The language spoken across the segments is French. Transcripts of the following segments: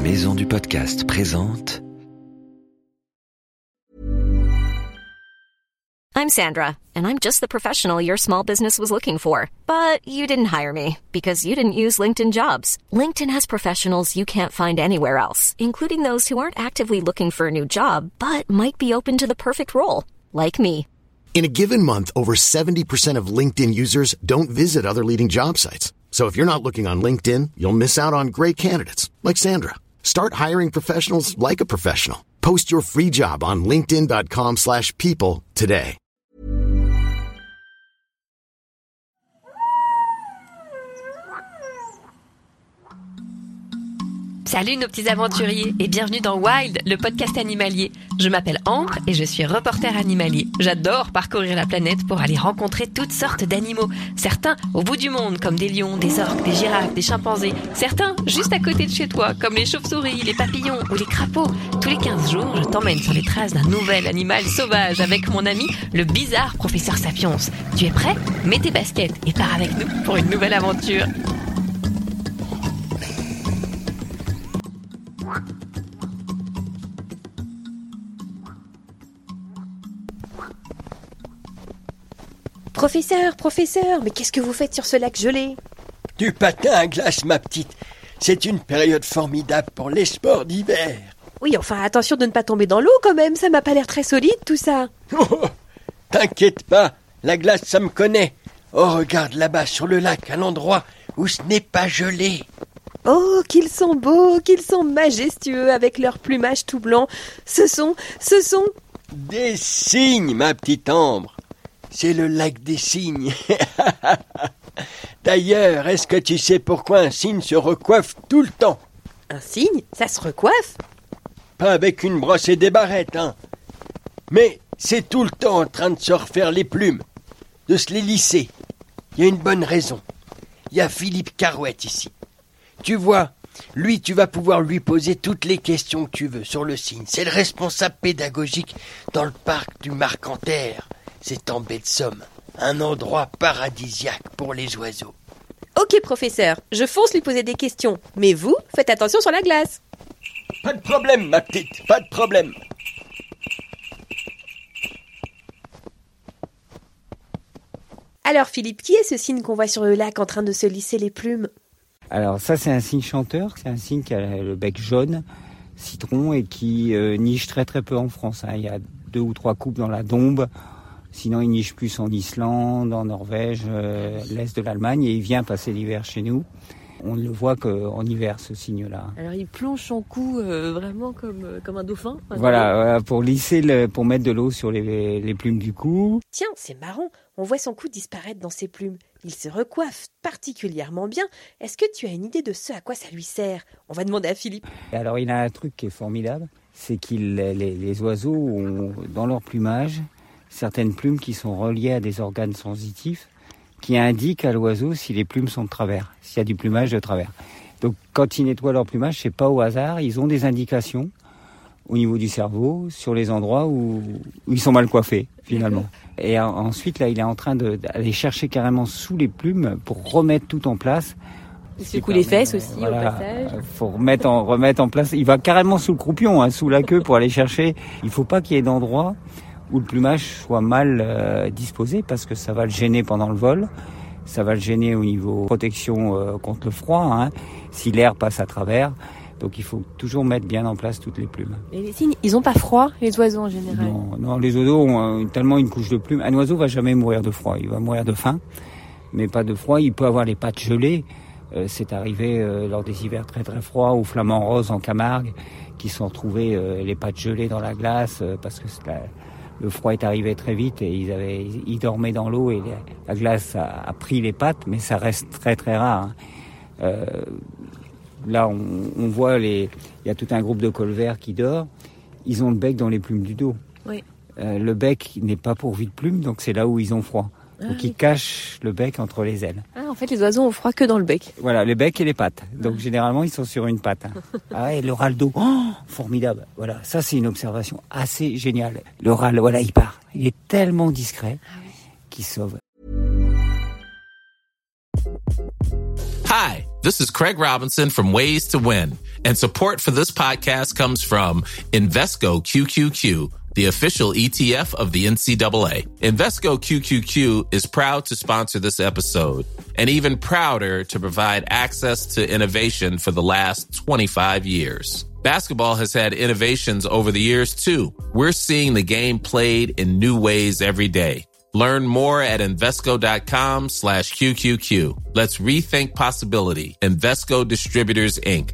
Maison du Podcast présente. I'm Sandra, and I'm just the professional your small business was looking for. But you didn't hire me because you didn't use LinkedIn Jobs. LinkedIn has professionals you can't find anywhere else, including those who aren't actively looking for a new job, but might be open to the perfect role, like me. In a given month, over 70% of LinkedIn users don't visit other leading job sites. So if you're not looking on LinkedIn, you'll miss out on great candidates like Sandra. Start hiring professionals like a professional. Post your free job on linkedin.com/people today. Salut nos petits aventuriers et bienvenue dans Wild, le podcast animalier. Je m'appelle Ambre et je suis reporter animalier. J'adore parcourir la planète pour aller rencontrer toutes sortes d'animaux. Certains au bout du monde comme des lions, des orques, des girafes, des chimpanzés. Certains juste à côté de chez toi comme les chauves-souris, les papillons ou les crapauds. Tous les 15 jours, je t'emmène sur les traces d'un nouvel animal sauvage avec mon ami, le bizarre professeur Sapiens. Tu es prêt ? Mets tes baskets et pars avec nous pour une nouvelle aventure. Professeur, mais qu'est-ce que vous faites sur ce lac gelé ? Du patin à glace, ma petite. C'est une période formidable pour les sports d'hiver. Oui, enfin, attention de ne pas tomber dans l'eau quand même, ça m'a pas l'air très solide tout ça. Oh, t'inquiète pas, la glace, ça me connaît. Oh, regarde là-bas sur le lac, à l'endroit où ce n'est pas gelé. Oh, qu'ils sont beaux, qu'ils sont majestueux avec leur plumage tout blanc. Ce sont... Des cygnes, ma petite Ambre. C'est le lac des cygnes. D'ailleurs, est-ce que tu sais pourquoi un cygne se recoiffe tout le temps ? Un cygne ? Ça se recoiffe ? Pas avec une brosse et des barrettes, hein. Mais c'est tout le temps en train de se refaire les plumes, de se les lisser. Il y a une bonne raison. Il y a Philippe Carouette ici. Tu vois, lui, tu vas pouvoir lui poser toutes les questions que tu veux sur le cygne. C'est le responsable pédagogique dans le parc du Marcanterre. C'est en baie de Somme, un endroit paradisiaque pour les oiseaux. Ok, professeur, je fonce lui poser des questions. Mais vous, faites attention sur la glace. Pas de problème, ma petite, pas de problème. Alors Philippe, qui est ce cygne qu'on voit sur le lac en train de se lisser les plumes ? Alors ça, c'est un cygne chanteur, c'est un cygne qui a le bec jaune, citron, et qui niche très très peu en France. Il y a 2 ou 3 couples dans la Dombe. Sinon, il niche plus en Islande, en Norvège, l'est de l'Allemagne, et il vient passer l'hiver chez nous. On ne le voit qu'en hiver, ce cygne-là. Alors, il plonge son cou vraiment comme un dauphin. Voilà, pour lisser, pour mettre de l'eau sur les plumes du cou. Tiens, c'est marrant, on voit son cou disparaître dans ses plumes. Il se recoiffe particulièrement bien. Est-ce que tu as une idée de ce à quoi ça lui sert ? On va demander à Philippe. Et alors, il a un truc qui est formidable, c'est que les oiseaux ont, dans leur plumage, certaines plumes qui sont reliées à des organes sensitifs qui indiquent à l'oiseau si les plumes sont de travers, s'il y a du plumage de travers. Donc quand ils nettoient leur plumage, c'est pas au hasard, ils ont des indications au niveau du cerveau sur les endroits où ils sont mal coiffés finalement. Et ensuite là, il est en train d'aller chercher carrément sous les plumes pour remettre tout en place. Il secoue les fesses aussi au passage. Faut remettre en place. Il va carrément sous le croupion, sous la queue pour aller chercher. Il faut pas qu'il y ait d'endroit où le plumage soit mal disposé parce que ça va le gêner pendant le vol, ça va le gêner au niveau protection contre le froid, si l'air passe à travers. Donc il faut toujours mettre bien en place toutes les plumes. Et les cygnes, ils ont pas froid, les oiseaux en général ? Non, les oiseaux ont tellement une couche de plumes. Un oiseau va jamais mourir de froid, il va mourir de faim, mais pas de froid. Il peut avoir les pattes gelées. C'est arrivé lors des hivers très très froids aux flamants roses en Camargue qui se sont retrouvés les pattes gelées dans la glace parce que le froid est arrivé très vite et ils dormaient dans l'eau et la glace a pris les pattes, mais ça reste très très rare. Là, on voit il y a tout un groupe de colverts qui dort. Ils ont le bec dans les plumes du dos. Oui. Le bec n'est pas pourvu de plumes, donc c'est là où ils ont froid. Donc ils cachent le bec entre les ailes. Ah, en fait, les oiseaux ont froid que dans le bec. Voilà, le bec et les pattes. Donc généralement, ils sont sur une patte. Ah, et le râle d'eau, formidable. Voilà, ça c'est une observation assez géniale. Le râle, voilà, il part. Il est tellement discret qu'il sauve. Hi, this is Craig Robinson from Ways to Win, and support for this podcast comes from Invesco QQQ, the official ETF of the NCAA. Invesco QQQ is proud to sponsor this episode, and even prouder to provide access to innovation for the last 25 years. Basketball has had innovations over the years, too. We're seeing the game played in new ways every day. Learn more at Invesco.com/QQQ. Let's rethink possibility. Invesco Distributors, Inc.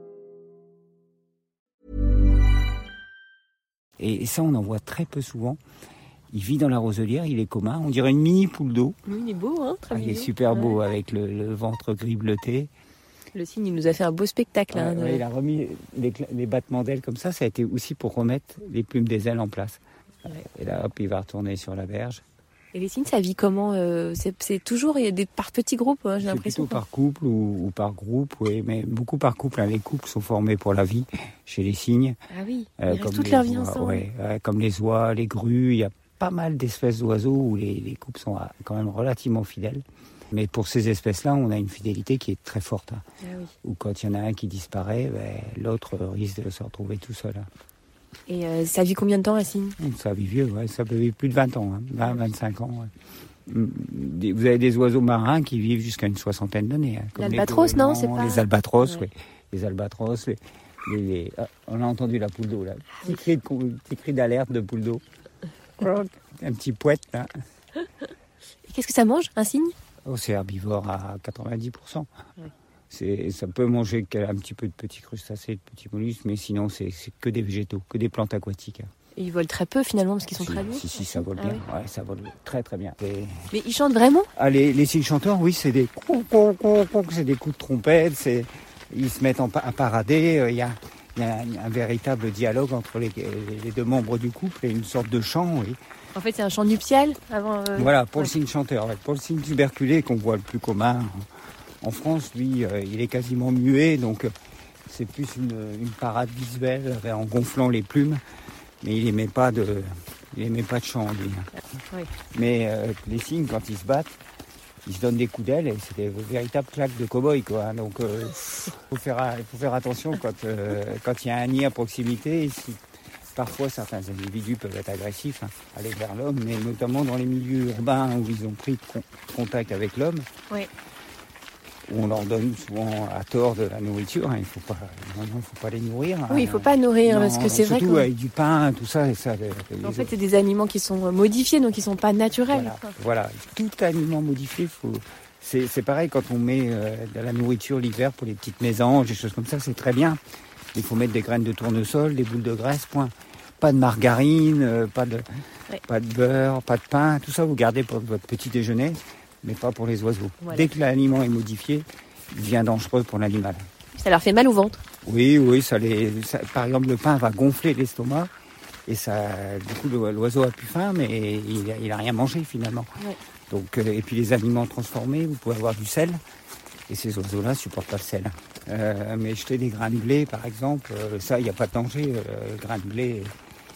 Et ça, on en voit très peu souvent. Il vit dans la roselière, il est commun. On dirait une mini poule d'eau. Il est beau, hein, très Il est mignon. super beau avec le ventre gris bleuté. Le cygne, il nous a fait un beau spectacle. Hein, Il a remis les battements d'ailes comme ça. Ça a été aussi pour remettre les plumes des ailes en place. Ouais. Et là, hop, il va retourner sur la berge. Et les cygnes, ça vit comment c'est toujours par petits groupes, j'ai C'est l'impression. plutôt par couple ou par groupe, oui, mais beaucoup par couple. Les couples sont formés pour la vie chez les cygnes. Ah oui, ils restent comme toute les leur vie oies, ensemble. comme les oies, les grues. Il y a pas mal d'espèces d'oiseaux où les couples sont quand même relativement fidèles. Mais pour ces espèces-là, on a une fidélité qui est très forte. Ah oui. Ou quand il y en a un qui disparaît, l'autre risque de se retrouver tout seul. Et ça vit combien de temps, un cygne? Ça vit vieux, ça peut vivre plus de 20 ans, 20, 25 ans. Vous avez des oiseaux marins qui vivent jusqu'à une soixantaine d'années. Comme L'albatros, non, c'est pas... Les albatros, ouais. oui. Les albatros, on a entendu la poule d'eau, là. Petit cri d'alerte de poule d'eau. Un petit poète, là. Et qu'est-ce que ça mange, un cygne? Oh, c'est herbivore à 90%. Ouais. Ça peut manger un petit peu de petits crustacés, de petits mollusques, mais sinon, c'est que des végétaux, que des plantes aquatiques. Et ils volent très peu, finalement, parce qu'ils sont très lourds. Si, ça vole bien. Oui. Ouais, ça vole très, très bien. Mais ils chantent vraiment? Les cygnes chanteurs, oui, c'est des c'est des coups de trompette, ils se mettent à parader, il y a un véritable dialogue entre les deux membres du couple et une sorte de chant, oui. En fait, c'est un chant nuptial avant... Voilà, pour le cygne chanteur. Ouais. Pour le cygne tuberculé, qu'on voit le plus commun en France, lui, il est quasiment muet, donc c'est plus une parade visuelle en gonflant les plumes, mais il n'émet pas de chant, lui. Oui. Mais les cygnes, quand ils se battent, ils se donnent des coups d'aile et c'est des véritables claques de cow-boy, quoi. Donc, il faut faire attention quand il y a un nid à proximité. Parfois, certains individus peuvent être agressifs, aller vers l'homme, mais notamment dans les milieux urbains où ils ont pris contact avec l'homme, Oui. où on leur donne souvent à tort de la nourriture. Il ne faut pas les nourrir. Oui, il ne faut pas nourrir, parce que c'est vrai surtout que... avec du pain, tout ça. En fait, c'est des aliments qui sont modifiés, donc ils ne sont pas naturels. Voilà. Tout aliment modifié, c'est pareil quand on met de la nourriture l'hiver pour les petites mésanges, des choses comme ça, c'est très bien. Il faut mettre des graines de tournesol, des boules de graisse, point. Pas de margarine, pas de beurre, pas de pain. Tout ça, vous gardez pour votre petit déjeuner, mais pas pour les oiseaux. Voilà. Dès que l'aliment est modifié, il devient dangereux pour l'animal. Ça leur fait mal au ventre? Oui, par exemple, le pain va gonfler l'estomac. Et du coup, l'oiseau a plus faim, mais il a rien mangé finalement. Ouais. Donc, et puis les aliments transformés, vous pouvez avoir du sel. Et ces oiseaux-là supportent pas le sel. Mais jeter des grains de blé, par exemple, ça, il n'y a pas de danger. Le grain de blé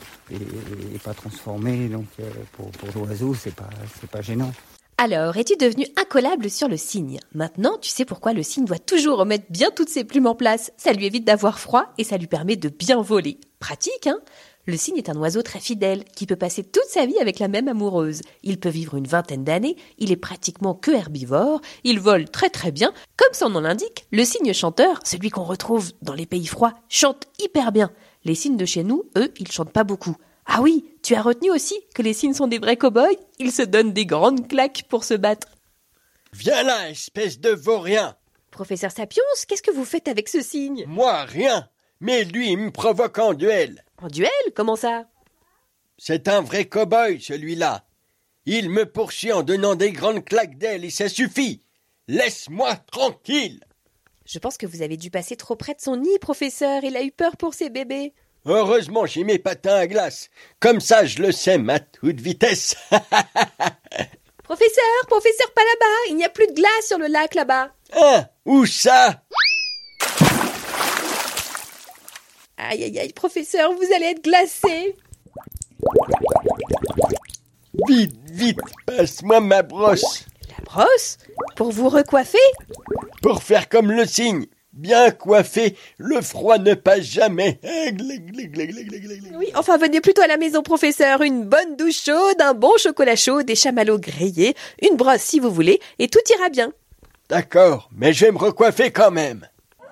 n'est pas transformé, donc pour l'oiseau, c'est pas gênant. Alors, es-tu devenu incollable sur le cygne? Maintenant, tu sais pourquoi le cygne doit toujours remettre bien toutes ses plumes en place. Ça lui évite d'avoir froid et ça lui permet de bien voler. Pratique, hein? Le cygne est un oiseau très fidèle, qui peut passer toute sa vie avec la même amoureuse. Il peut vivre une vingtaine d'années, il est pratiquement que herbivore, il vole très très bien. Comme son nom l'indique, le cygne chanteur, celui qu'on retrouve dans les pays froids, chante hyper bien. Les cygnes de chez nous, eux, ils chantent pas beaucoup. Ah oui, tu as retenu aussi que les cygnes sont des vrais cow-boys? Ils se donnent des grandes claques pour se battre. Viens là, espèce de vaurien! Professeur Sapiens, qu'est-ce que vous faites avec ce cygne? Moi, rien! Mais lui, il me provoque en duel. En duel? Comment ça? C'est un vrai cow-boy, celui-là. Il me poursuit en donnant des grandes claques d'ailes et ça suffit. Laisse-moi tranquille. Je pense que vous avez dû passer trop près de son nid, professeur. Il a eu peur pour ses bébés. Heureusement, j'ai mes patins à glace. Comme ça, je le sème à toute vitesse. Professeur, pas là-bas. Il n'y a plus de glace sur le lac, là-bas. Hein? Où ça? Aïe, professeur, vous allez être glacé. Vite, passe-moi ma brosse. La brosse? Pour vous recoiffer? pour faire comme le cygne. Bien coiffé, le froid ne passe jamais. Oui, enfin venez plutôt à la maison, professeur. Une bonne douche chaude, un bon chocolat chaud, des chamallows grillés, une brosse si vous voulez, et tout ira bien. D'accord, mais je vais me recoiffer quand même.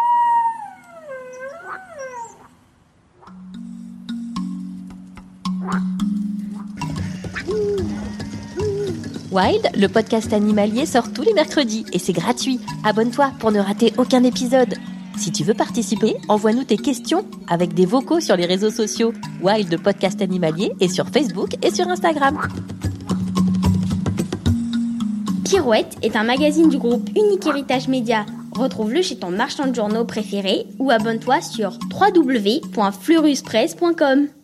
Wild, le podcast animalier, sort tous les mercredis et c'est gratuit. Abonne-toi pour ne rater aucun épisode. Si tu veux participer, envoie-nous tes questions avec des vocaux sur les réseaux sociaux Wild, le podcast animalier, et sur Facebook et sur Instagram. Pirouette est un magazine du groupe Unique Héritage Média. Retrouve-le chez ton marchand de journaux préféré ou abonne-toi sur www.fleuruspresse.com.